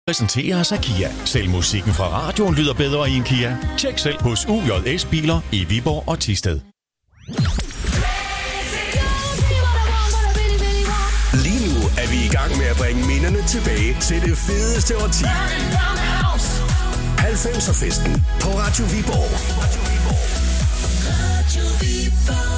Præsenteres af Kia. Selv musikken fra radioen lyder bedre i en Kia. Tjek selv hos UJS Biler i Viborg og Thisted. Lige nu er vi i gang med at bringe minderne tilbage til det fedeste årti. 90'er-festen på Radio Viborg. Radio Viborg.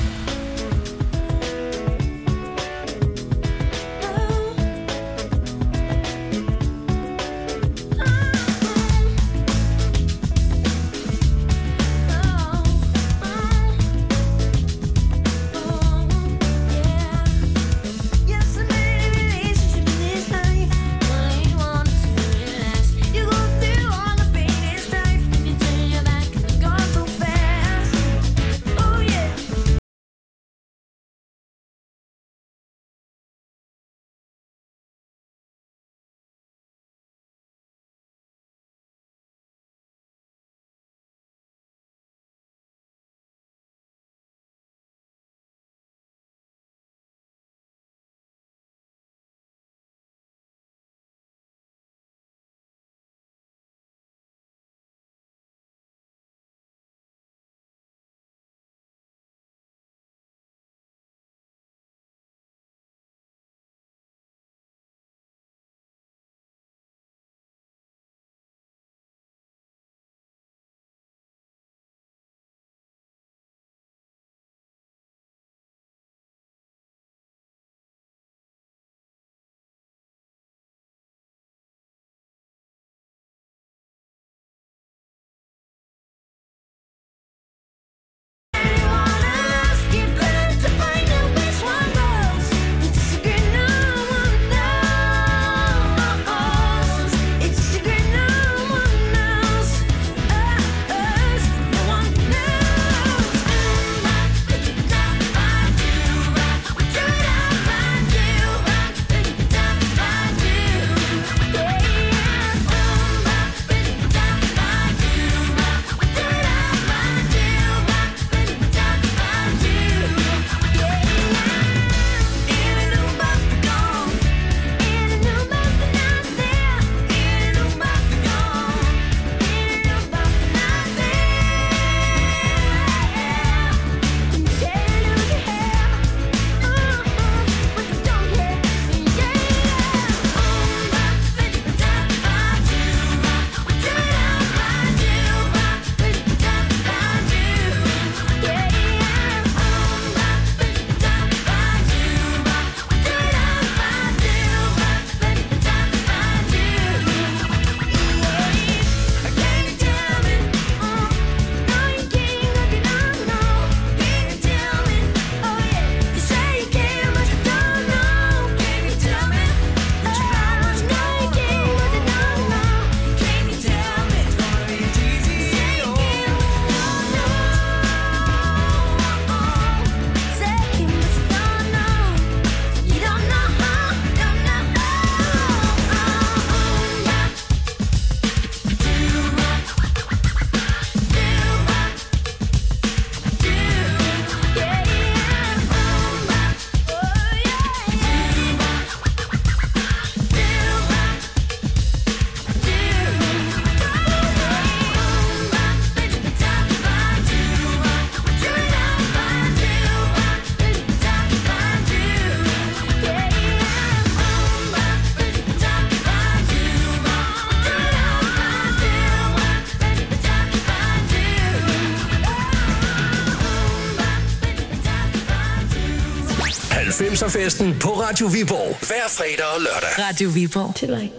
Festen på Radio Viborg. Hver fredag og lørdag. Radio Viborg. Till like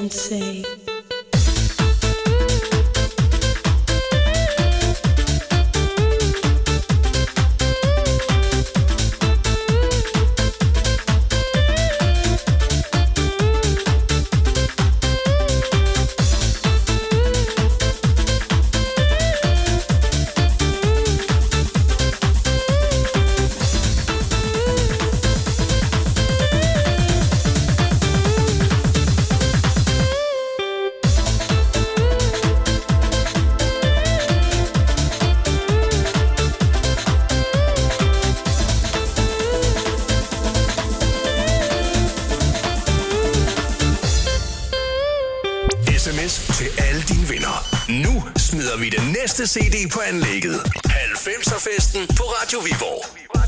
don't say. Til alle dine venner. Nu smider vi den næste CD på anlægget. 90'er-festen på Radio Viborg.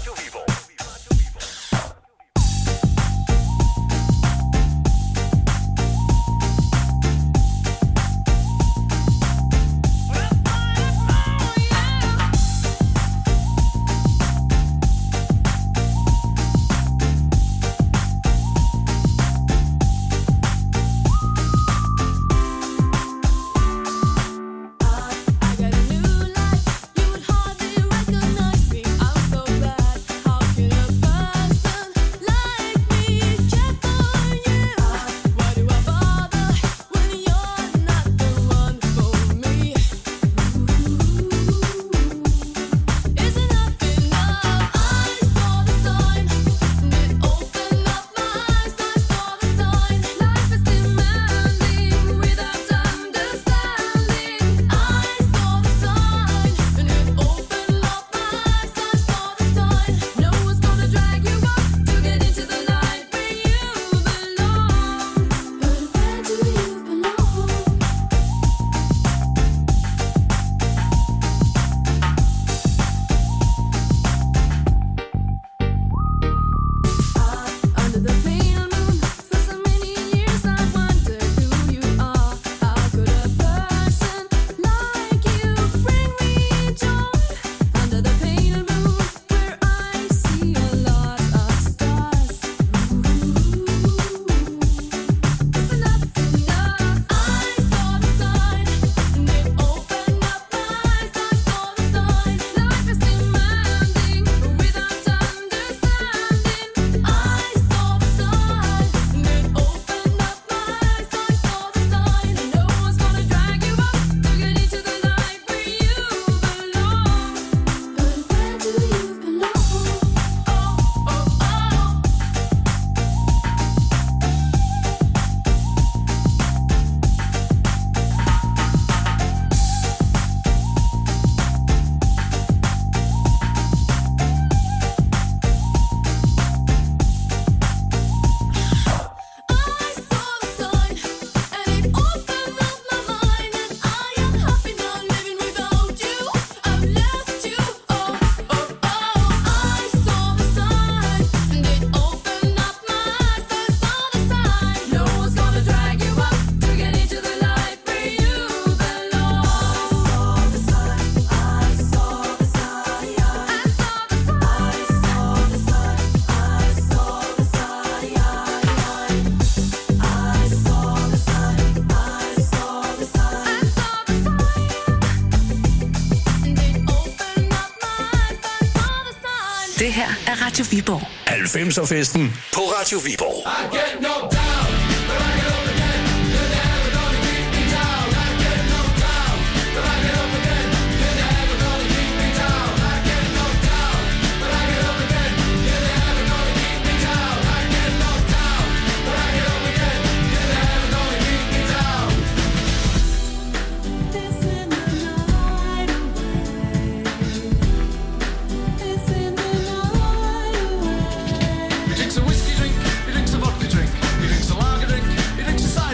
Det her er Radio Viborg. 90'er-festen på Radio Viborg. He drinks a whiskey drink, he drinks a vodka drink, he drinks a lager drink, he drinks a cider.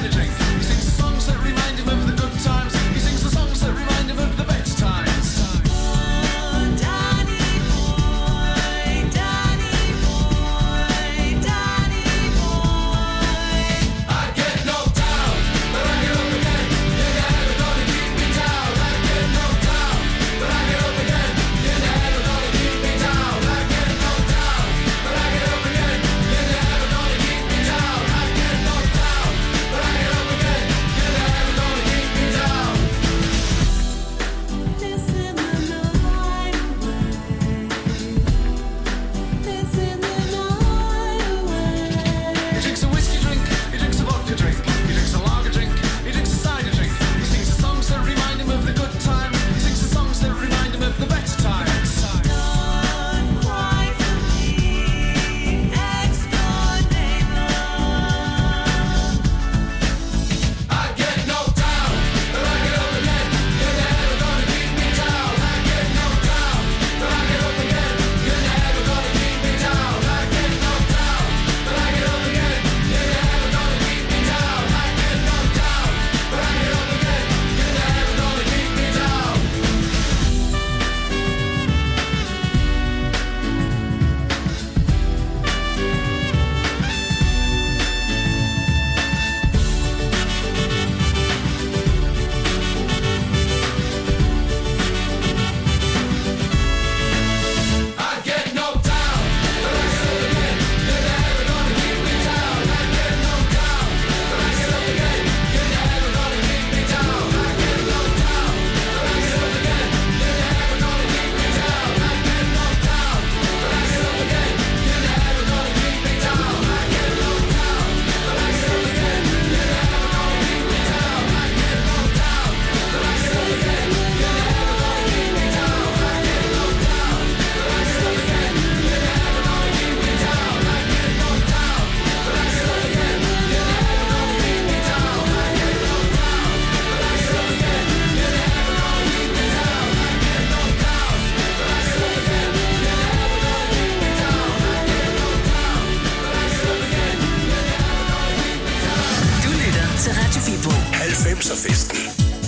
90'er-festen.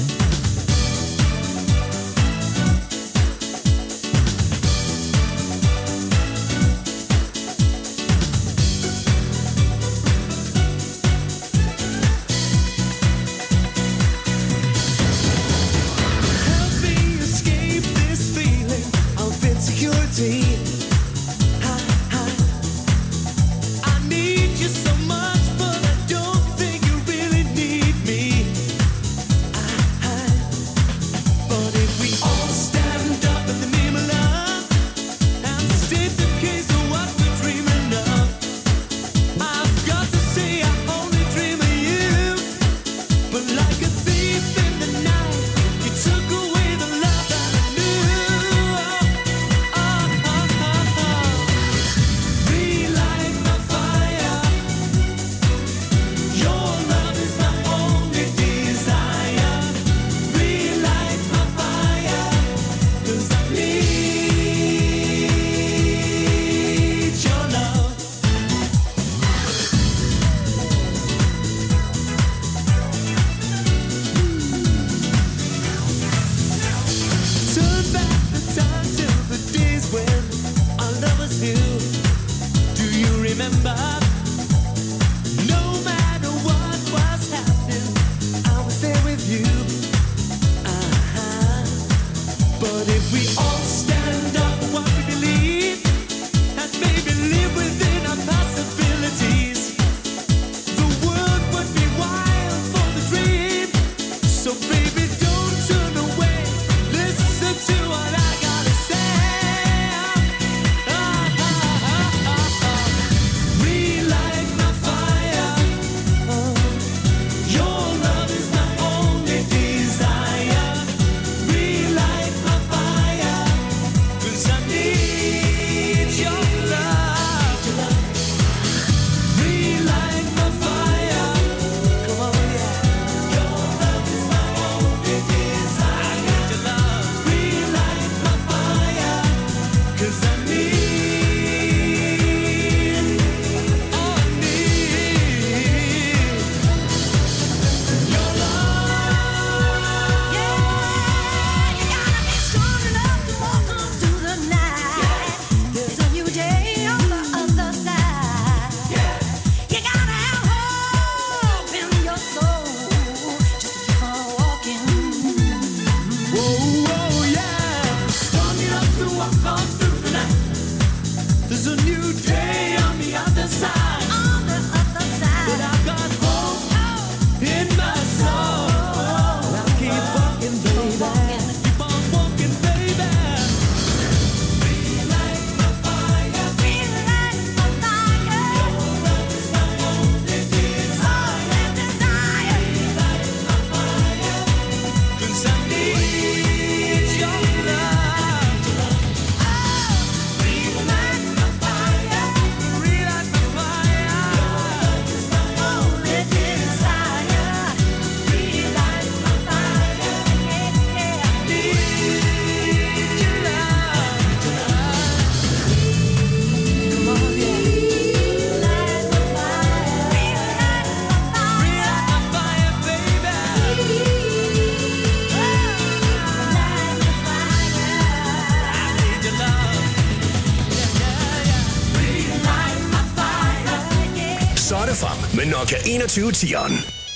Med Nokia 2110'eren.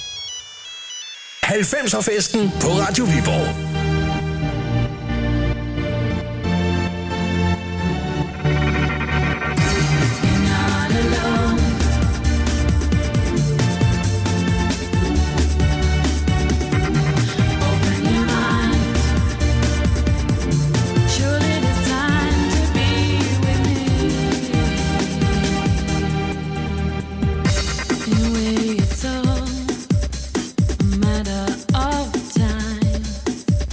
90'er-festen på Radio Viborg. Matter of time.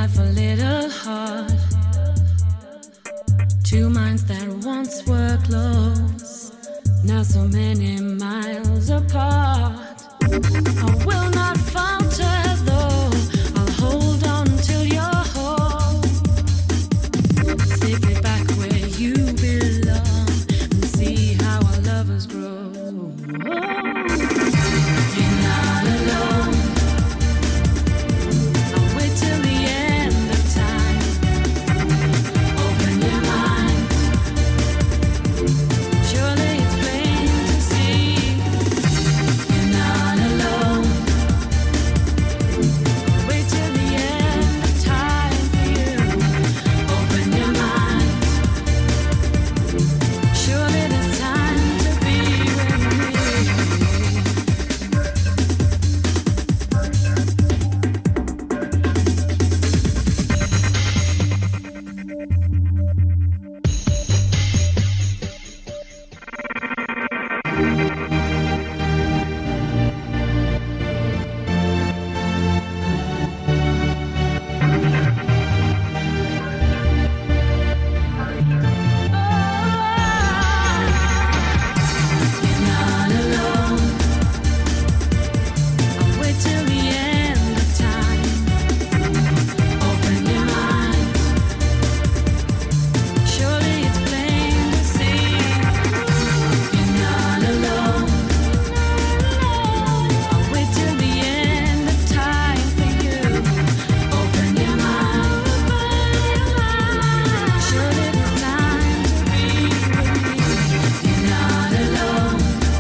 life a little hard. Two minds that once were close, now so many miles apart. I will not falter though, I'll hold on till you're home. Take it back where you belong and see how our lovers grow. You're not alone. I'll wait till the end of time. Open your mind. Surely it's plain to see. You're not alone. I'll wait till the end of time for you. Open your mind. Surely there's time to be with me. You're not alone. I'll wait till the end of time. Open your mind. Surely it's plain to see. You're not alone. I'll wait till the end of time for you. Open your mind. Surely there's time to be with me. You're not alone.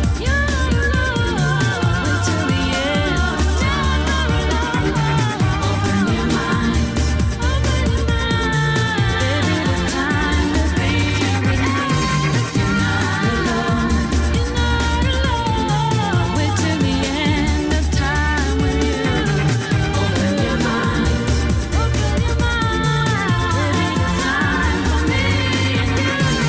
Wait till the end of time. Open your mind. Baby, there's time to be with me. You're not alone. Wait till the end of time with you. Open your mind. Baby, there's time for me and you.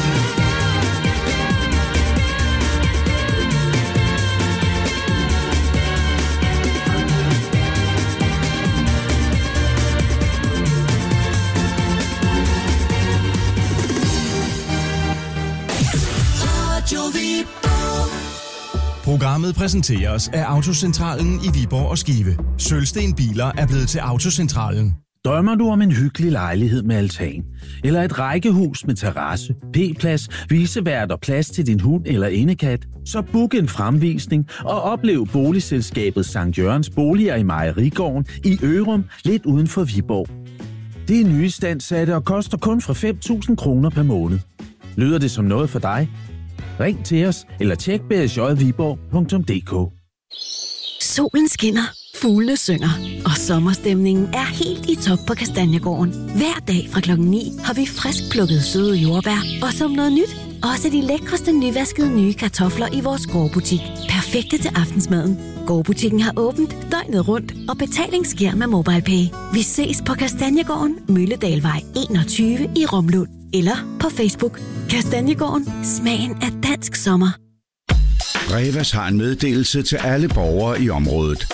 Programmet præsenteres af Autocentralen i Viborg og Skive. Sølvsten Biler er blevet til Autocentralen. Drømmer du om en hyggelig lejlighed med altan? Eller et rækkehus med terrasse, p-plads, visevært og plads til din hund eller indekat? Så book en fremvisning og oplev boligselskabet Sankt Jørgens Boliger i Mejerigården i Ørum, lidt uden for Viborg. Det er nyistandssatte og koster kun fra 5.000 kroner per måned. Lyder det som noget for dig? Ring til os eller tjek bsjviborg.dk. Solen skinner, fuglene synger, og sommerstemningen er helt i top på Kastanjegården. Hver dag fra 9 har vi frisk plukket søde jordbær, og som noget nyt, også de lækreste nyvaskede nye kartofler i vores gårdbutik. Perfekte til aftensmaden. Gårdbutikken har åbent døgnet rundt, og betaling sker med MobilePay. Vi ses på Kastanjegården, Mølledalvej 21 i Romlund. Eller på Facebook. Kastanjegården. Smagen af dansk sommer. Revas har en meddelelse til alle borgere i området.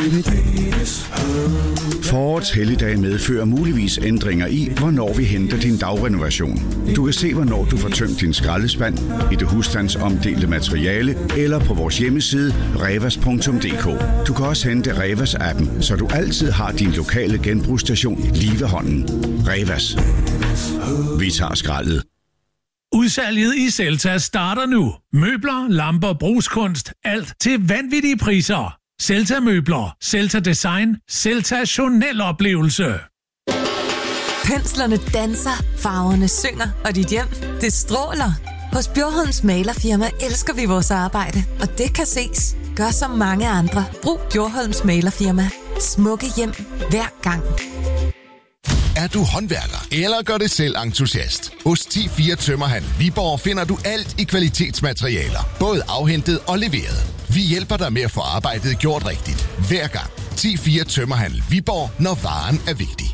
Forårets helligdag medfører muligvis ændringer i, hvornår vi henter din dagrenovation. Du kan se, hvornår du får tømt din skraldespand, i det husstandsomdelte materiale eller på vores hjemmeside revas.dk. Du kan også hente Revas-appen, så du altid har din lokale genbrugsstation lige ved hånden. Revas. Vi tager skraldet. Udsalget i Celta starter nu. Møbler, lamper, brugskunst, alt til vanvittige priser. Celta Møbler, Celta Design, Celta Chanel-oplevelse. Penslerne danser, farverne synger, og dit hjem, det stråler. Hos Bjørholms Malerfirma elsker vi vores arbejde, og det kan ses. Gør som mange andre. Brug Bjørholms Malerfirma. Smukke hjem hver gang. Er du håndværker eller gør det selv entusiast? Hos 10-4 Tømmerhandel Viborg finder du alt i kvalitetsmaterialer, både afhentet og leveret. Vi hjælper dig med at få arbejdet gjort rigtigt, hver gang. 10-4 Tømmerhandel Viborg, når varen er vigtig.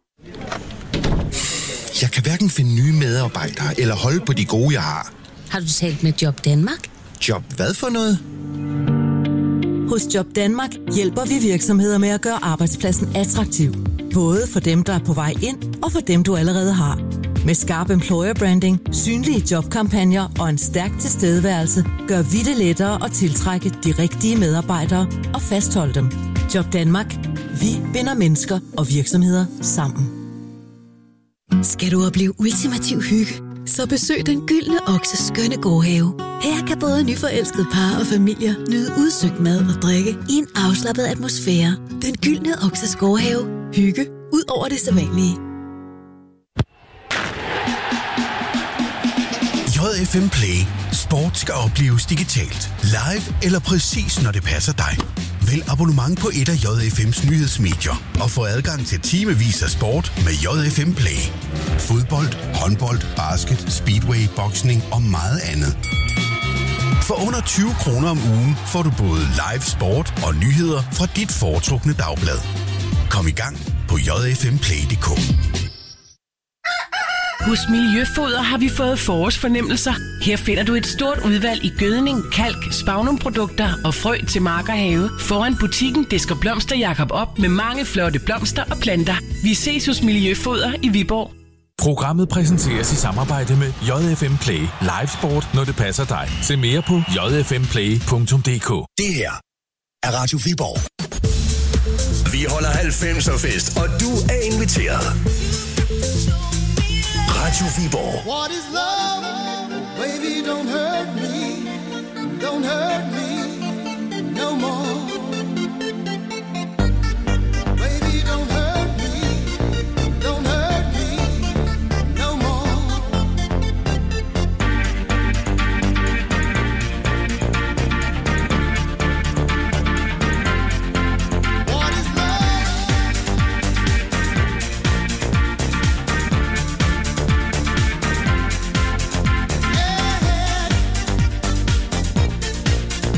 Jeg kan hverken finde nye medarbejdere eller holde på de gode, jeg har. Har du talt med Job Danmark? Job hvad for noget? Hos Job Danmark hjælper vi virksomheder med at gøre arbejdspladsen attraktiv. Både for dem, der er på vej ind, og for dem, du allerede har. Med skarp employer branding, synlige jobkampagner og en stærk tilstedeværelse, gør vi det lettere at tiltrække de rigtige medarbejdere og fastholde dem. Job Danmark. Vi binder mennesker og virksomheder sammen. Skal du opleve ultimativ hygge, så besøg Den Gyldne Okses skønne gårdhave. Her kan både nyforelskede par og familier nyde udsøgt mad og drikke i en afslappet atmosfære. Den Gyldne Okses gårdhave. Hygge ud over det sædvanlige. JFM Play. Sport skal opleves digitalt. Live eller præcis når det passer dig. Vælg abonnement på et af JFM's nyhedsmedier og få adgang til timevis af sport med JFM Play. Fodbold, håndbold, basket, speedway, boksning og meget andet. For under 20 kroner om ugen får du både live sport og nyheder fra dit foretrukne dagblad. Kom i gang på jfmplay.dk. Hos Miljøfoder har vi fået forårsfornemmelser. Her finder du et stort udvalg i gødning, kalk, spagnumprodukter og frø til mark og have. Foran butikken disker Blomster Jakob op med mange flotte blomster og planter. Vi ses hos Miljøfoder i Viborg. Programmet præsenteres i samarbejde med JFM Play. Live sport, når det passer dig. Se mere på jfmplay.dk. Det her er Radio Viborg. Vi holder 90'er fest, og du er inviteret. Radio Viborg. What is love? Baby, don't hurt me. Don't hurt me no more. Baby, don't hurt me. Don't hurt me no more. What is love?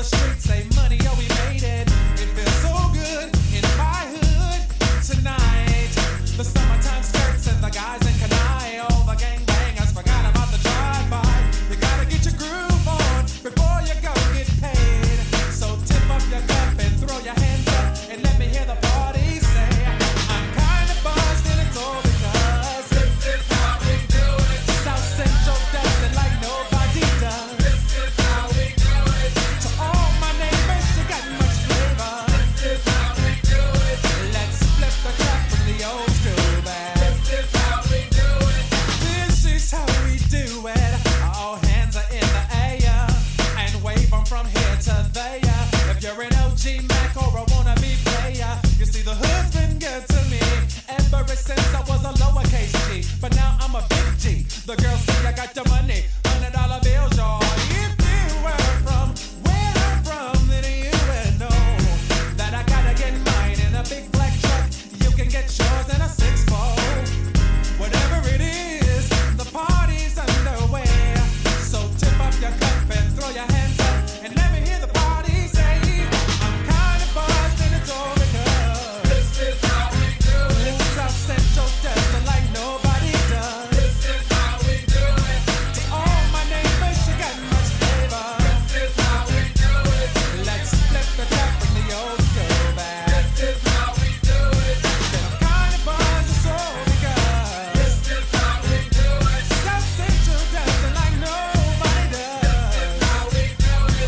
the streets say money, oh we made it. It feels so good in my hood tonight. The summertime skirts and the guys in Kanai. All the gangbangers forgot about the drive-by. You gotta get your groove on before you go get paid. So tip up your cup and throw your hands up and let me hear the party say, I'm kinda buzzed and it's all because this is how we do it. South Central does it like nobody does. This is how we do it. To all my neighbors, you got much flavor. This is how we do it. Let's flip the track from the old school band. This is how we do it. This is how we do it. All hands are in the air and wave them from here to there. If you're an OG Mac or a wannabe player, you see the hood's been good to me ever since I was a lowercase G. But now I'm a big G. The girls say I got the money, $100 bills, y'all. If you were from where I'm from, then you would know that I gotta get mine in a big black truck. You can get yours in a 6-4. Whatever it is, the party's underway. So tip up your cup and throw your hands up and let me hear the party say, I'm kinda buzzed and it's all because this is how we do it. South Central does it like nobody does. This is how we do it. To all my neighbors, you got much flavor. This is how we do it. Let's flip the track from the old school back. This is how we do it. Said I'm kinda buzzed, it's all because this is how we do it. South Central does it like nobody does. This is how we do it.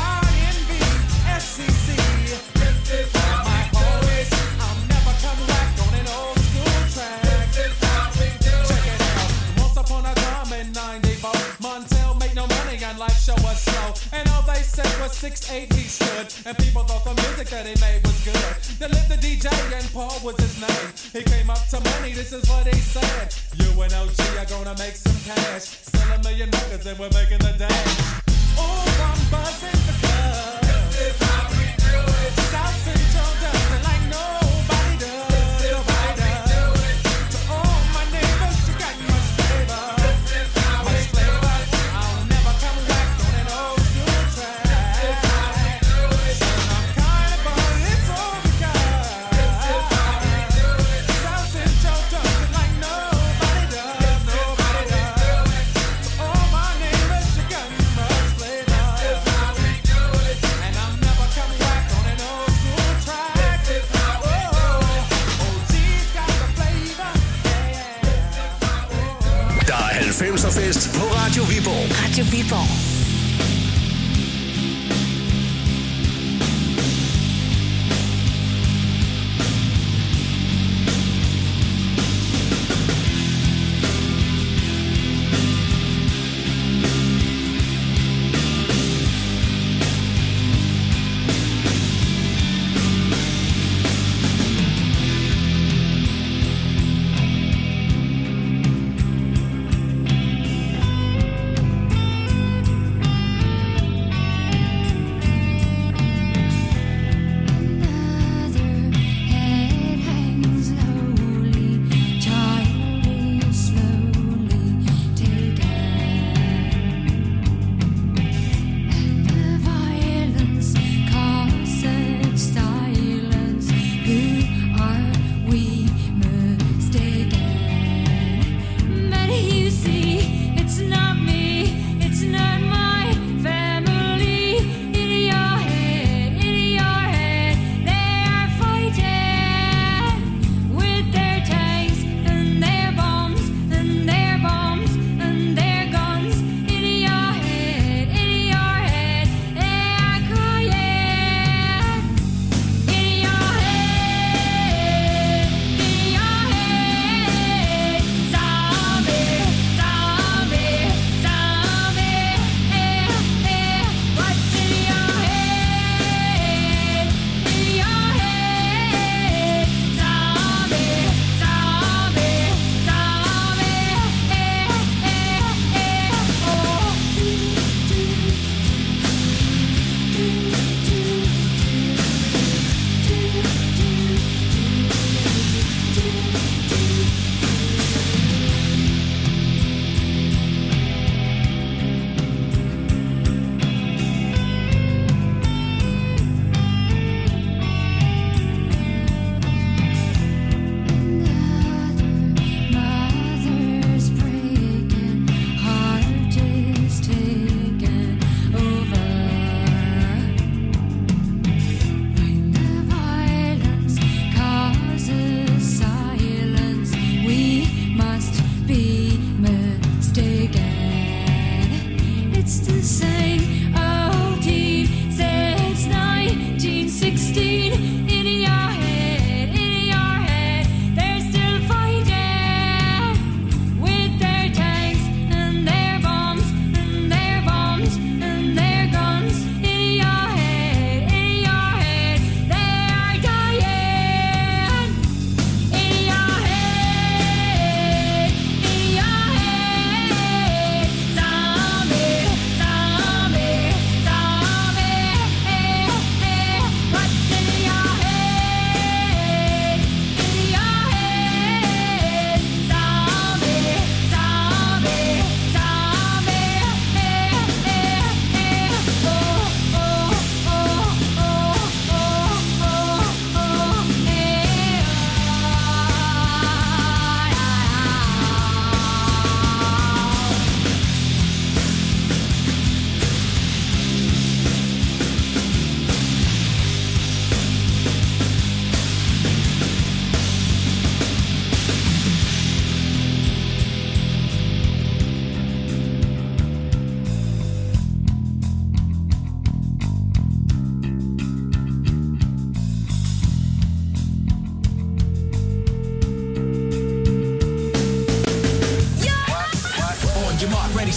YNB, SCC. This is how my always, I'll never come back on an old school track. This is how we do it. Check it out. Once upon a time in 94, Montel made no money and life show was slow. And all they said was 6'8" he stood. And people thought the music that he made was good. They lived the DJ and Paul was his name. He came up to money, this is what he said. You and OG are gonna make some cash. Sell 1 million records and we're making the dash. Oh, I'm buzzing because this is how we do it. South Central does it like nobody does. This is how we do it. To all my neighbors, you got much flavor. This is how we do it. I'll never come back on an old school track. This is how we do it. I'm kinda buzzed, it's all because this is how we do it. South Central does it like nobody does. Nobody does. To all my neighbors, you got much flavor. This is how we do it. And I'm never coming back on an old school track. This is how we do it. OG's got the flavor. Der er 90'er fest på Radio Viborg. Radio Viborg.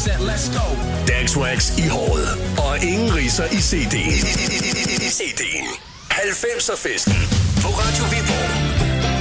set, let's go. Dagswax i håret. Og ingen ridser i CD'en. 90'er-festen på Radio Viborg.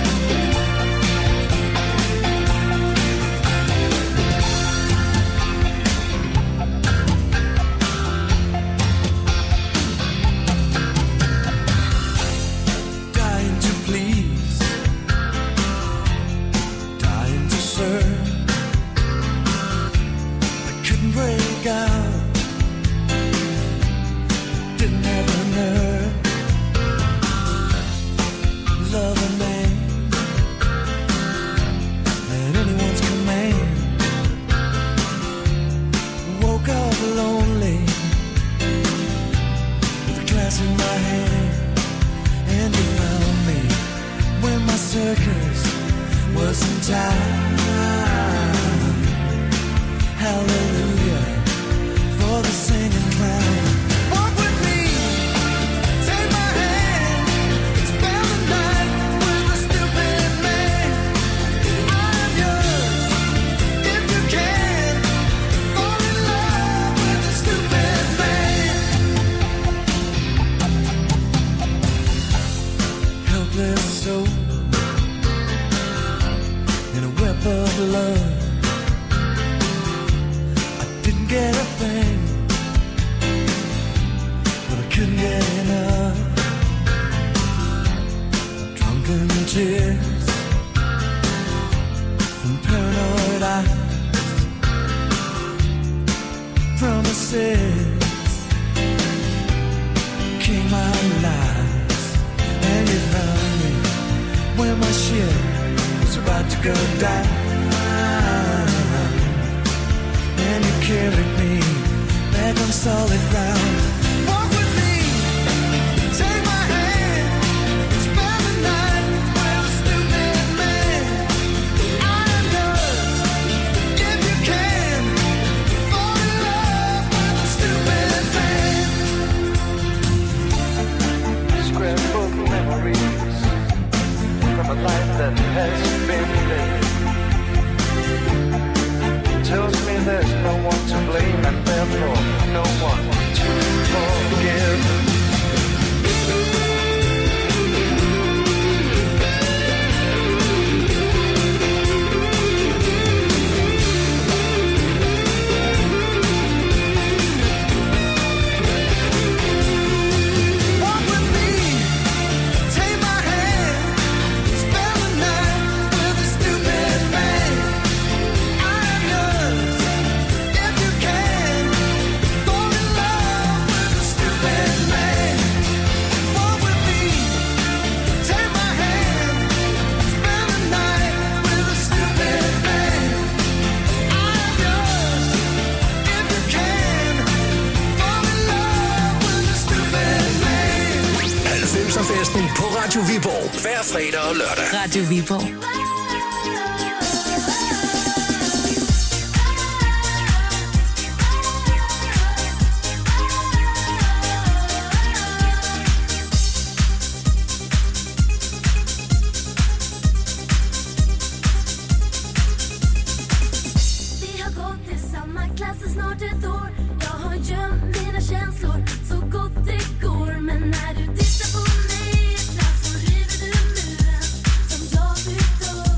På Radio Viborg. Hver fredag og lørdag. Radio Viborg. Vi har gått i samma klass i snart ett år. Jag har gömt mina känslor så gott det går. Men när du tittar på mig i klass så river du muren som jag byggt upp.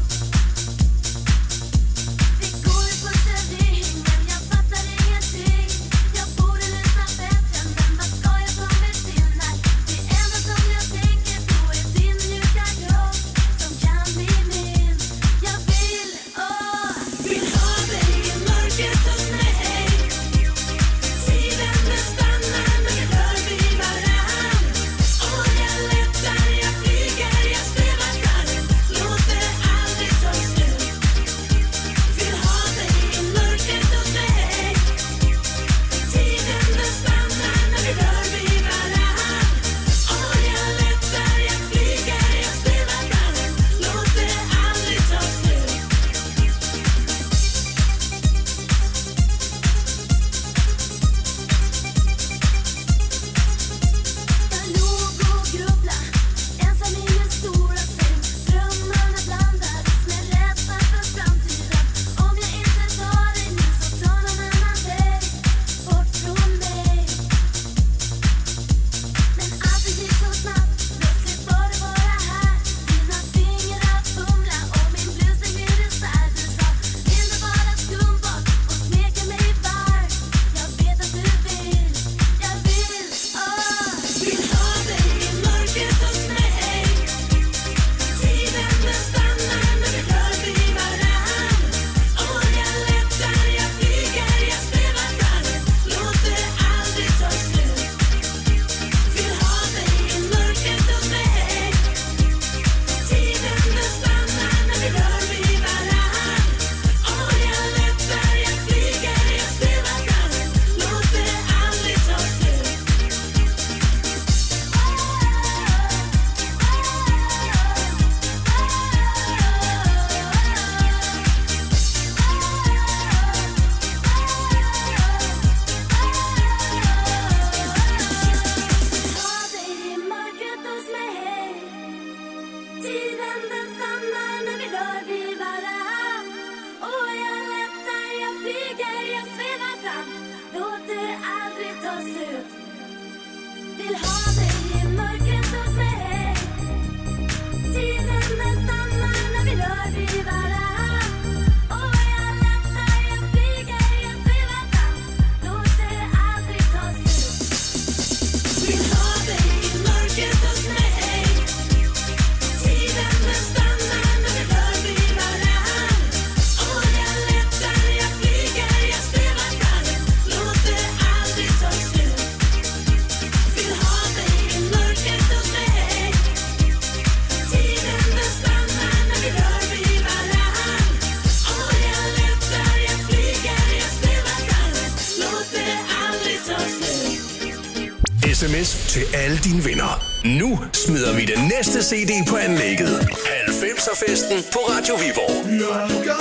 Vill ha dig i mörkret hos mig. Tiden den stannar när vi rör vid varann. Och jag lättar, jag flyger, jag svävar fram. Låt det aldrig ta slut. Vill ha dig i mörkret hos mig. Tiden den stannar när vi rör vid varann. Och jag lättar, jag flyger, jag svävar fram. Låt det aldrig ta slut. Vill ha dig i mörkret hos mig. Tiden den stannar när vi rör vid varann. Och jag lättar, jag flyger, jag svävar fram. Låt det aldrig ta slut. SMS til alle dine venner. Nu smider vi den næste CD på anlægget. 90'er-festen på Radio Viborg.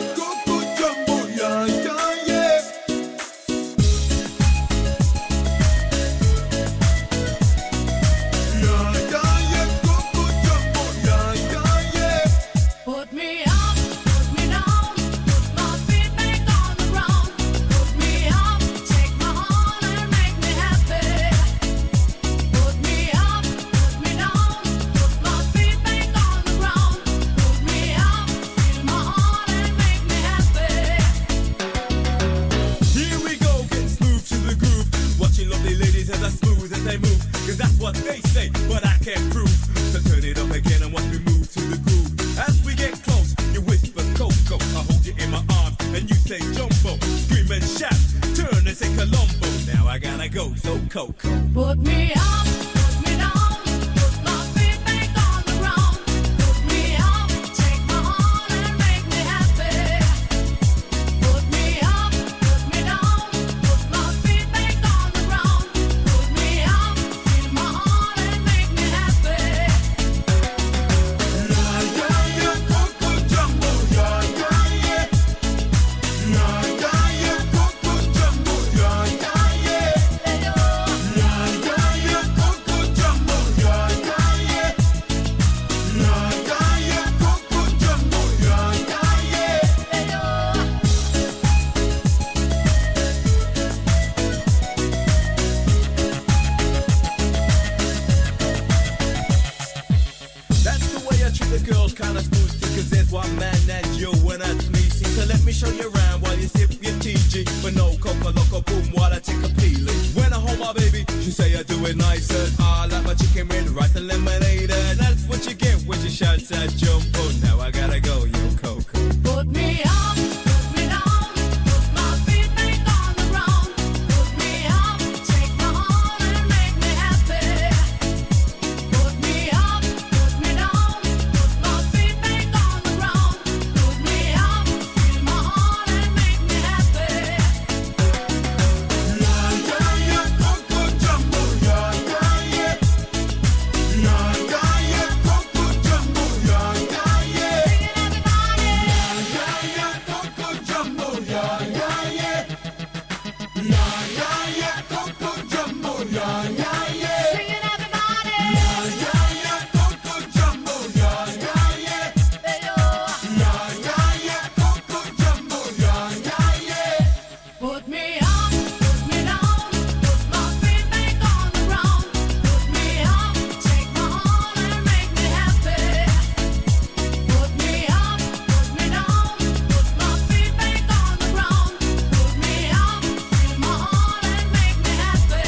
Put me up, put me down, put my feet back on the ground. Put me up, take my hand and make me happy. Put me up, put me down, put my feet back on the ground. Put me up, feel my heart and make me happy. Here we go, get smooth to the groove. Watching lovely ladies as I smooth as they move. Cause that's what they say, but I can't prove. So turn it up again and watch me move to the groove. As we get close, you whisper Coco. I hold you in my arms and you say Jumbo. Scream and shout, turn and say Colombo. Now I gotta go, so Coco. Put me up, put me down, put my feet back on the ground. Put me up, take my hand and make me happy. Put me up, put me down, put my feet back on the ground. Put me up, feel my heart and make me happy. That's the way I treat the girls, kinda smooth too. Cause there's one man and you and that's me. See, so let me show you around while you sip your TG. But no coca loco boom while I take a peeling. When I hold my baby, she say I do it nicer. I like my chicken with rice and lemonade. And that's what you get when she shouts at Jumbo. Now I gotta go, yo Coco. Put me up, put me down, put my feet back on the ground. Put me up, take my hand and make me happy. Put me up, put me down, put my feet back on the ground. Put me up, feel my heart and make me happy. Put me up, put me down, put my feet back on the ground. Put me up, take my hand and make me happy. Put me up, put me down, put my feet back on the ground. Put me up, feel my heart and make me happy.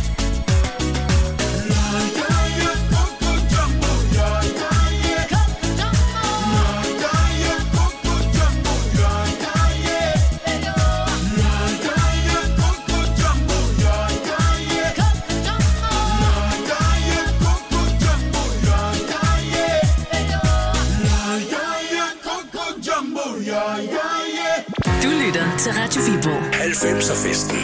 Du lytter til Radio Viborg. 90'er-festen.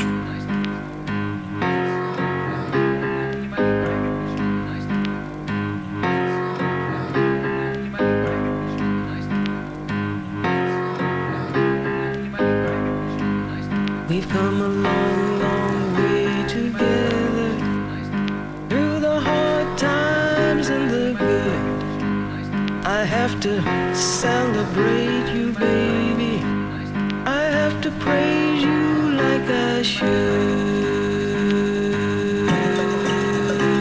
We've come a long, long way together. Through the hard times and the good. I have to celebrate you, baby. I have to praise you like I should.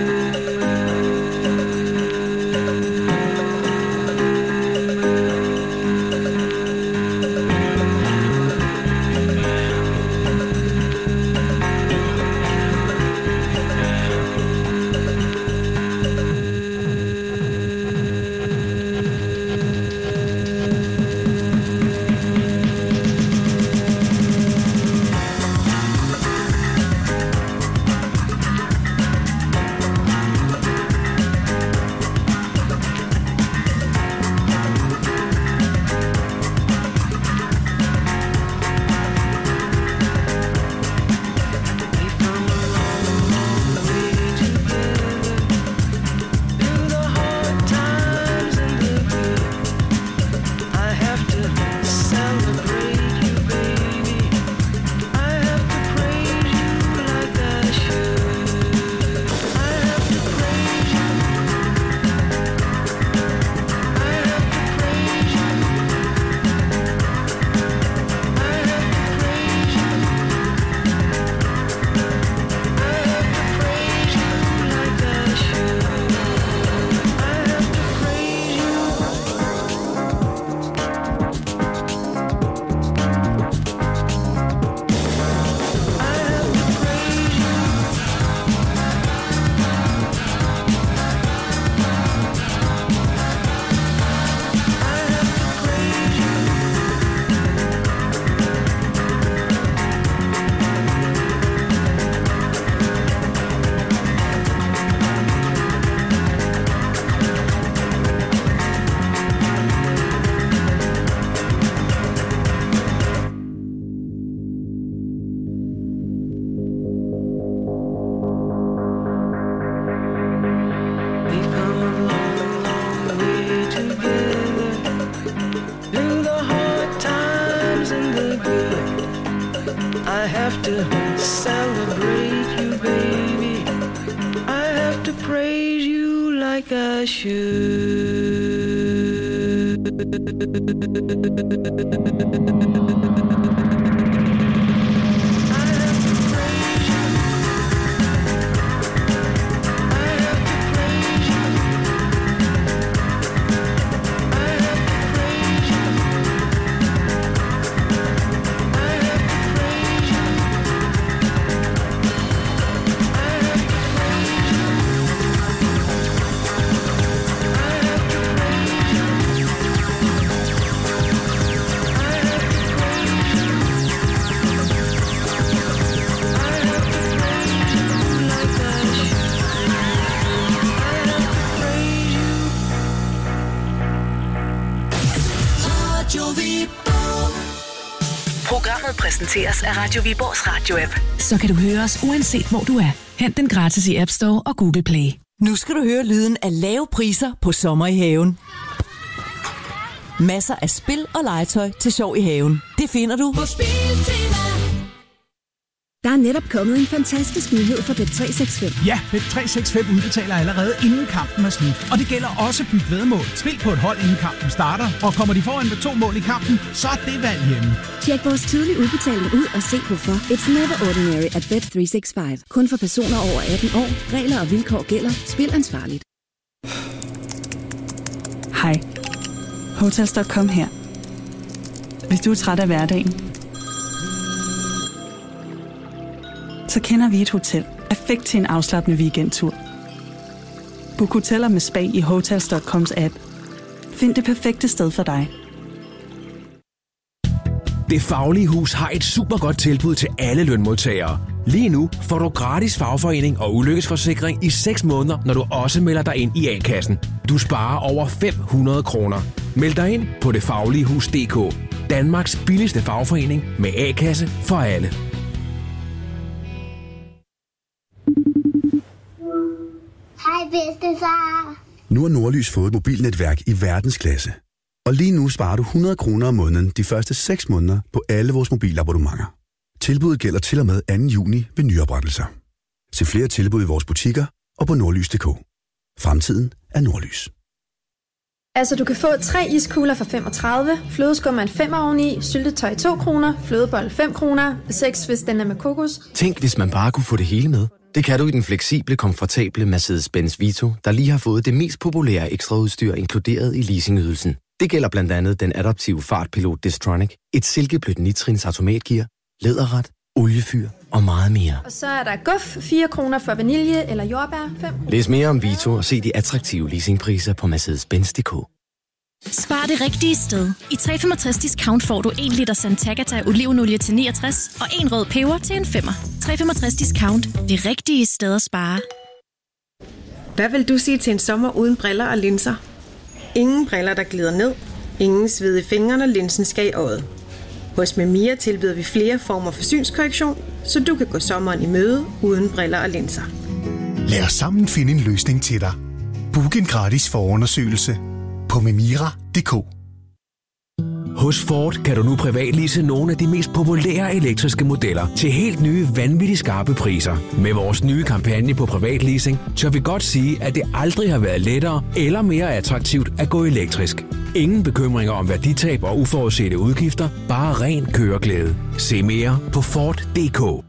I have to celebrate you, baby. I have to praise you like I should. Programmet præsenteres af Radio Viborgs radio-app. Så kan du høre os uanset hvor du er. Hent den gratis i App Store og Google Play. Nu skal du høre lyden af lave priser på sommer i haven. Masser af spil og legetøj til sjov i haven. Det finder du på Spiltema. Der er netop kommet en fantastisk nyhed for Bet365. Ja, Bet365 udbetaler allerede inden kampen er slut. Og det gælder også byt væddemål. Spil på et hold inden kampen starter, og kommer de foran med 2 mål i kampen, så er det valg hjemme. Tjek vores tidlige udbetaling ud og se hvorfor. It's never ordinary at Bet365. Kun for personer over 18 år. Regler og vilkår gælder. Spil ansvarligt. Hej. Hotels.com her. Hvis du er træt af hverdagen, så kender vi et hotel. Perfekt til en afslappende weekendtur. Book hoteller med spa i Hotels.coms app. Find det perfekte sted for dig. Det Faglige Hus har et super godt tilbud til alle lønmodtagere. Lige nu får du gratis fagforening og ulykkesforsikring i 6 måneder, når du også melder dig ind i A-kassen. Du sparer over 500 kroner. Meld dig ind på detfagligehus.dk. Danmarks billigste fagforening med A-kasse for alle. Hej bedstefar. Nu har Nordlys fået et mobilnetværk i verdensklasse. Og lige nu sparer du 100 kroner om måneden de første 6 måneder på alle vores mobilabonnementer. Tilbuddet gælder til og med 2. juni ved nyoprettelser. Se flere tilbud i vores butikker og på nordlys.dk. Fremtiden er Nordlys. Altså, du kan få 3 iskugler for 35, flødeskum 5 oveni, syltetøj 2 kroner, flødebold 5 kroner, 6 hvis den er med kokos. Tænk, hvis man bare kunne få det hele med. Det kan du i den fleksible, komfortable Mercedes-Benz Vito, der lige har fået det mest populære ekstraudstyr inkluderet i leasingydelsen. Det gælder blandt andet den adaptive fartpilot Distronic, et silkeblødt nitrins automatgear, læderret, oliefyr og meget mere. Og så er der guf, 4 kroner for vanilje eller jordbær, 5 kroner. Læs mere om Vito og se de attraktive leasingpriser på Mercedes-Benz.dk. Spar det rigtige sted. I 365 discount får du 1 liter Santagata olivenolie til 69 og 1 rød peber til en 5'er. 365 discount. Det rigtige sted at spare. Hvad vil du sige til en sommer uden briller og linser? Ingen briller, der glider ned. Ingen sved i fingrene, og linsen skal i øjet. Hos Memia tilbyder vi flere former for synskorrektion, så du kan gå sommeren i møde uden briller og linser. Lad os sammen finde en løsning til dig. Book en gratis forundersøgelse på memira.dk. Hos Ford kan du nu privatlease nogle af de mest populære elektriske modeller til helt nye, vanvittigt skarpe priser. Med vores nye kampagne på privatleasing, tør vi godt sige, at det aldrig har været lettere eller mere attraktivt at gå elektrisk. Ingen bekymringer om værditab og uforudsete udgifter, bare ren køreglæde. Se mere på Ford.dk.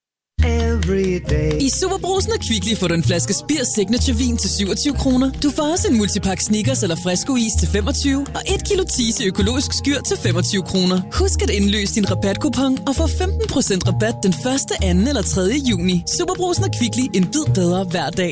I Superbrugsen og Kvickly får du en flaske Spir Signature vin til 27 kroner. Du får også en multipakke Snickers eller Fresco-is til 25 og 1 kilo Tise økologisk skyr til 25 kroner. Husk at indløse din rabatkupon og få 15% rabat den 1., 2. eller 3. juni. Superbrugsen og Kvickly, en bid bedre hver dag.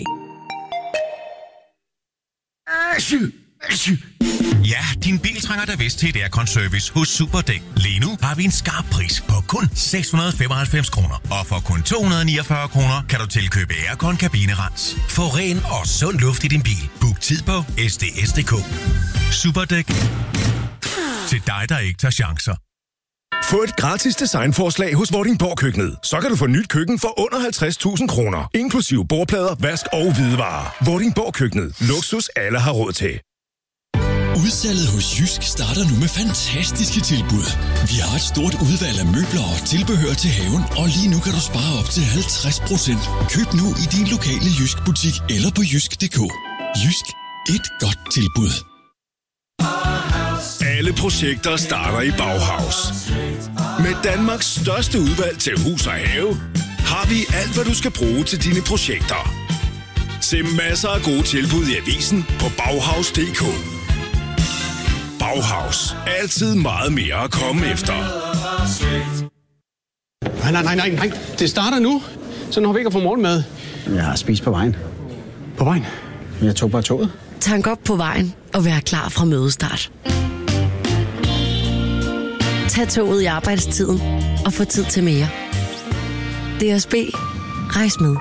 Ja, din bil trænger da vist til et aircon-service hos Superdæk. Lige nu har vi en skarp pris på kun 695 kroner. Og for kun 249 kroner kan du tilkøbe aircon kabinerens. Få ren og sund luft i din bil. Book tid på sds.dk. Superdæk. Til dig, der ikke tager chancer. Få et gratis designforslag hos Vordingborg Køkkenet. Så kan du få nyt køkken for under 50.000 kroner. Inklusive bordplader, vask og hvidevarer. Vordingborg Køkkenet. Luksus alle har råd til. Udsalget hos Jysk starter nu med fantastiske tilbud. Vi har et stort udvalg af møbler og tilbehør til haven, og lige nu kan du spare op til 50%. Køb nu i din lokale Jysk butik eller på jysk.dk. Jysk. Et godt tilbud. Alle projekter starter i Bauhaus. Med Danmarks største udvalg til hus og have, har vi alt, hvad du skal bruge til dine projekter. Se masser af gode tilbud i avisen på Bauhaus.dk. Bauhaus. Altid meget mere at komme efter. Nej. Det starter nu. Så når vi ikke har fået morgenmad. Jeg har spist på vejen. På vejen? Jeg tog bare toget. Tank op på vejen og vær klar fra mødestart. Tag toget i arbejdstiden og få tid til mere. DSB. Rejs med.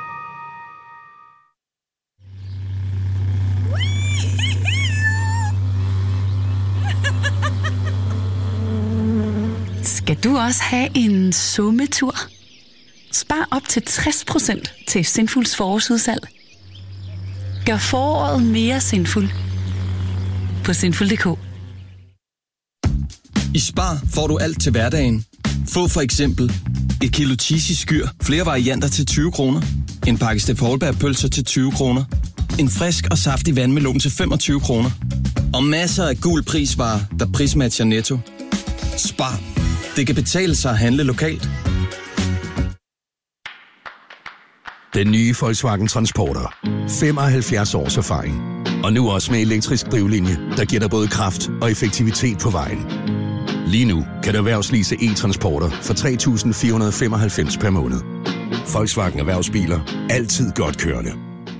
Skal du også have en summetur? Spar op til 60% til Sinfuls forårsudsalg. Gør foråret mere sinful på sinful.dk. I Spar får du alt til hverdagen. Få for eksempel et kilo cheesy skyr, flere varianter til 20 kroner. En pakke Steff Holberg-pølser til 20 kroner. En frisk og saftig vandmelon til 25 kroner. Og masser af gul prisvarer, der prismatcher Netto. Spar. Det kan betale sig at handle lokalt. Den nye Volkswagen Transporter. 75 års erfaring. Og nu også med elektrisk drivlinje, der giver dig både kraft og effektivitet på vejen. Lige nu kan du erhvervslease e-transporter for 3.495 per måned. Volkswagen Erhvervsbiler. Altid godt kørende.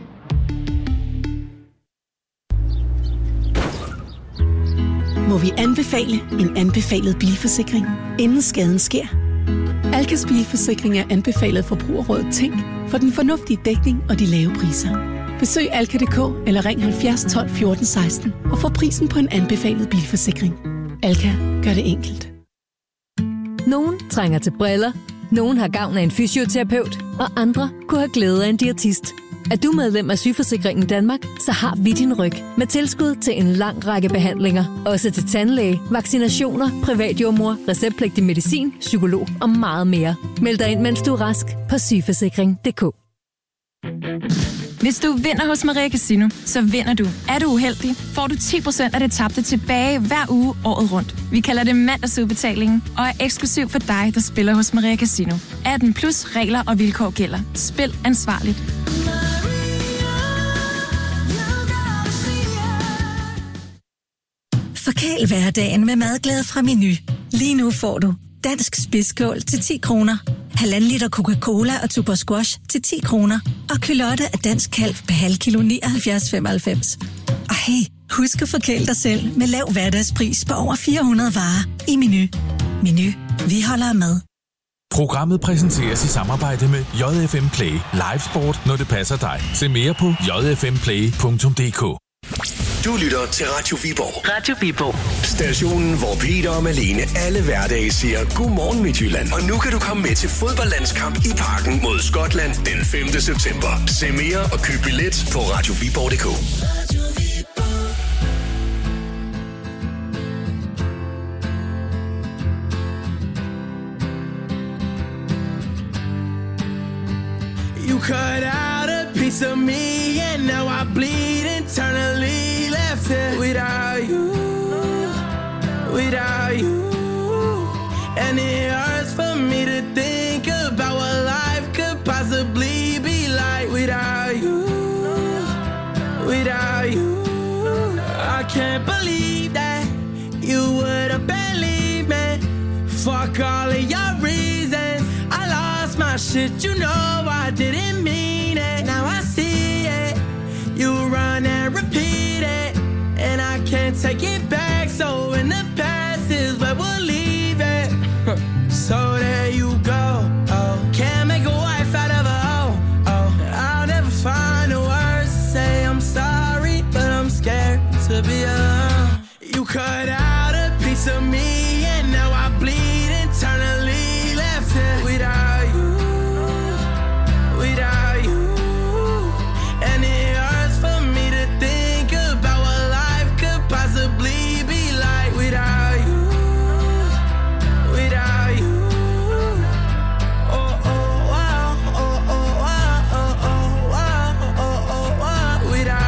Må vi anbefale en anbefalet bilforsikring, inden skaden sker? Alkas bilforsikring er anbefalet Forbrugerrådet Tænk for den fornuftige dækning og de lave priser. Besøg alka.dk eller ring 70 12 14 16 og få prisen på en anbefalet bilforsikring. Alka gør det enkelt. Nogen trænger til briller, nogen har gavn af en fysioterapeut, og andre kunne have glæde af en diætist. Er du medlem af Sygeforsikringen Danmark, så har vi din ryg med tilskud til en lang række behandlinger. Også til tandlæge, vaccinationer, privatjordmor, receptpligtig medicin, psykolog og meget mere. Meld dig ind, mens du er rask på sygeforsikring.dk. Hvis du vinder hos Maria Casino, så vinder du. Er du uheldig, får du 10% af det tabte tilbage hver uge året rundt. Vi kalder det mandagsudbetalingen og er eksklusiv for dig, der spiller hos Maria Casino. 18 plus regler og vilkår gælder. Spil ansvarligt. Forkæl hverdagen med madglæde fra Meny. Lige nu får du dansk spidskål til 10 kroner, 1,5 liter Coca-Cola og Tuborg Squash til 10 kroner, og kylotte af dansk kalv per halv kilo 79,95. Og hey, husk at forkæle dig selv med lav hverdagspris på over 400 varer i Meny. Meny. Vi holder med. Programmet præsenteres i samarbejde med JFM Play. Live sport, når det passer dig. Se mere på jfmplay.dk. Du lytter til Radio Viborg. Radio Viborg. Stationen, hvor Peter og Malene alle hverdage siger godmorgen Midtjylland. Og nu kan du komme med til fodboldlandskamp i Parken mod Skotland den 5. september. Se mere og køb billet på radioviborg.dk. You cut out a piece of me and now I bleed internally, left it without you, without you. And it hurts for me to think about what life could possibly be like without you, without you. I can't believe that you would have believed me. Fuck all of your reasons. I lost my shit, you know I didn't mean it. Now I see it. You run and repeat it, and I can't take it back. So in the past is where we'll leave it. So there you go. Oh, can't make a wife out of a hoe. Oh, I'll never find the words to say I'm sorry, but I'm scared to be alone. You cut out